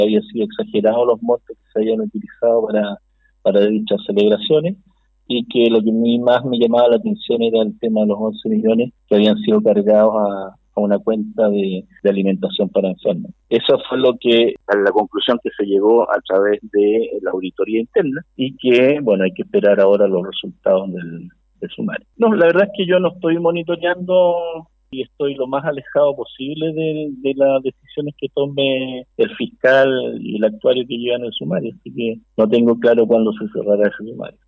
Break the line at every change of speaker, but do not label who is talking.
habían sido exagerados los montos que se habían utilizado para dichas celebraciones, y que lo que a mí más me llamaba la atención era el tema de los 11 millones que habían sido cargados a una cuenta de alimentación para enfermos. Eso fue la conclusión que se llegó a través de la auditoría interna, y que, bueno, hay que esperar ahora los resultados del sumario. No, la verdad es que yo no estoy monitoreando y estoy lo más alejado posible de las decisiones que tome el fiscal y el actuario que llevan el sumario, así que no tengo claro cuándo se cerrará ese sumario.